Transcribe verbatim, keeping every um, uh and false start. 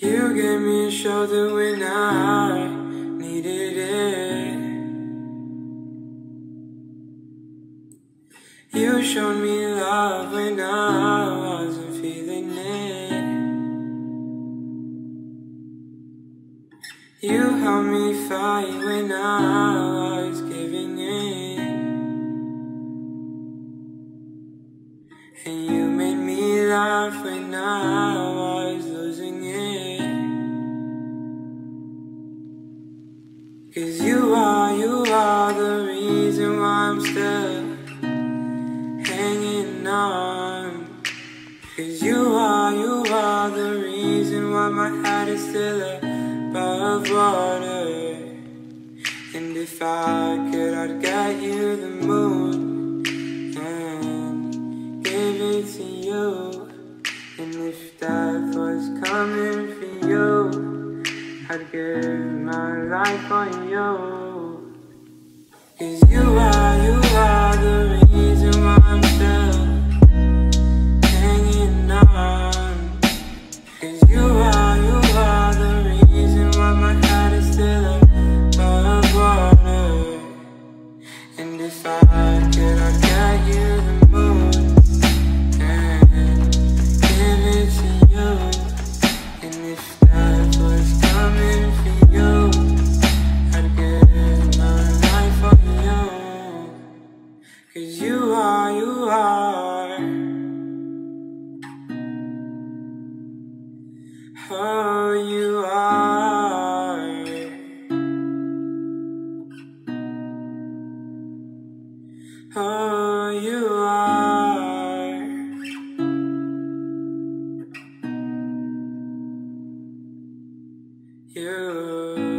You gave me a shoulder when I needed it. You showed me love when I wasn't feeling it. You helped me fight when I was giving in. And you made me laugh when I was losing it. 'Cause you are, you are the reason why I'm still hanging on. 'Cause you are, you are the reason why my head is still above water. And if I could, I'd get you the moon and give it to you. And if death was coming for you, I'd give my life on you. 'Cause you are, you are the reason why I'm still hanging on. 'Cause you are, you are the reason why my head is still above water. And if I could, I'd get you the moon and give it to you. And if death was coming for you, I'd give my life for you. 'Cause you are, you are, oh you are, oh you are, you